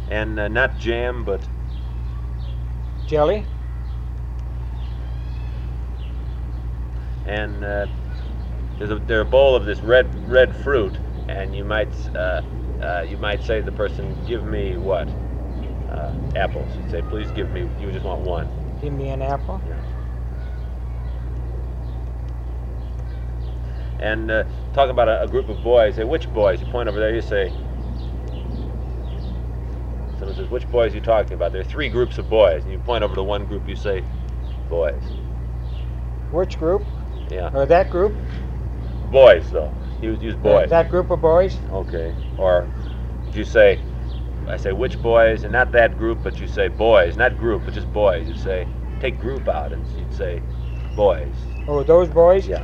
And not jam, but jelly. And there's a bowl of this red fruit, and you might say to the person, "Give me what? Apples." You'd say, "Please give me." You just want one. Give me an apple. Yeah. And talk about a group of boys. Say, which boys? You point over there. You say. Someone says, "Which boys are you talking about?" There are 3 groups of boys, and you point over to one group. You say, "Boys." Which group? Yeah. Or that group? Boys, though. Use boys. That group of boys? Okay. Or if you say, I say which boys, and not that group, but you say boys, not group, but just boys. You say, take group out, and you'd say boys. Oh, those boys? Yeah.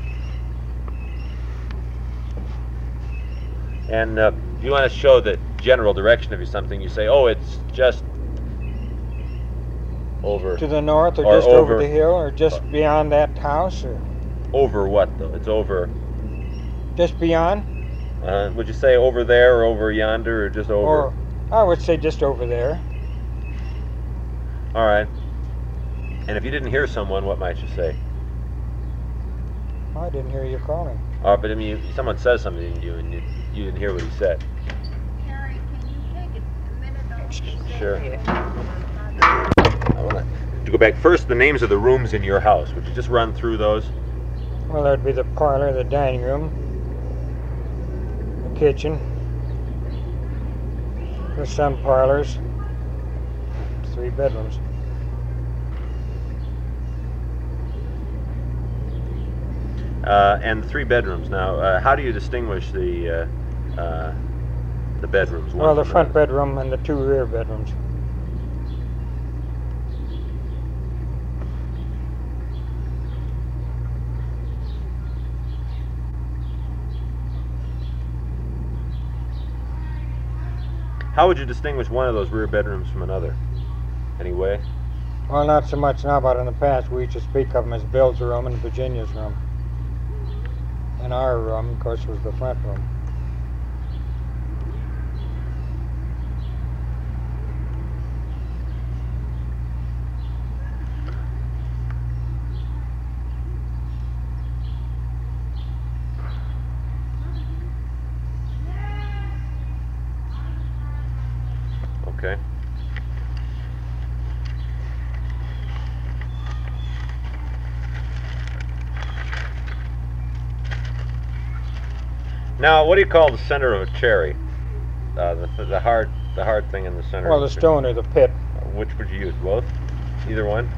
And if you want to show the general direction of something, you say, oh, it's just over. To the north, or just over the hill, or just beyond that house, or? Over what, though? It's over. Just beyond? Would you say over there, or over yonder, or just over? Or, I would say just over there. All right. And if you didn't hear someone, what might you say? Oh, I didn't hear you calling. Oh, but I mean, someone says something to you, and you didn't hear what he said. Harry, can you take a minute? Sure. I want to go back first. The names of the rooms in your house. Would you just run through those? Well, there'd be the parlor, the dining room, the kitchen. There's some parlors. 3 bedrooms. And 3 bedrooms. Now, how do you distinguish the bedrooms? Well, the front bedroom and the 2 rear bedrooms. How would you distinguish one of those rear bedrooms from another? Any way? Well, not so much now, but in the past we used to speak of them as Bill's room and Virginia's room. And our room, of course, was the front room. Okay. Now, what do you call the center of a cherry? The hard thing in the center. Well, the stone or the pit. Which would you use? Both? Either one?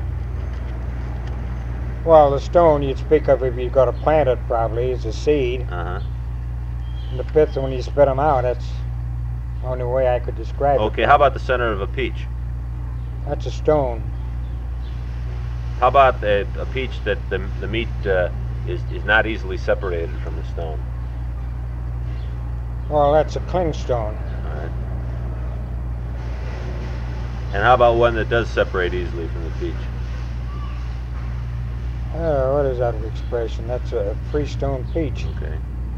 Well, the stone you'd speak of if you've got to plant it, probably, as a seed. Uh-huh. And the pits, when you spit them out, that's the only way I could describe it. Okay, how about the center of a peach? That's a stone. How about a peach that the meat is not easily separated from the stone? Well, that's a clingstone. All right. And how about one that does separate easily from the peach? What is that expression? That's a freestone peach. Okay.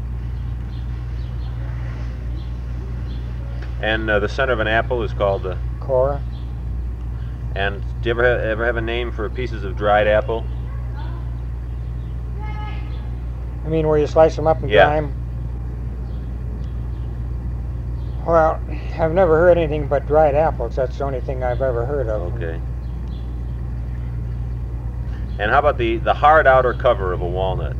And the center of an apple is called the Core. And do you ever have a name for pieces of dried apple? I mean, where you slice them up and dry them? Well, I've never heard anything but dried apples. That's the only thing I've ever heard of. Okay. And how about the hard outer cover of a walnut?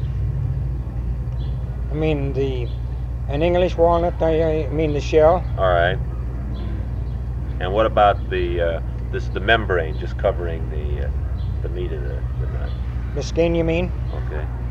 I mean an English walnut. I mean the shell. All right. And what about the membrane just covering the meat of the nut? The skin, you mean? Okay.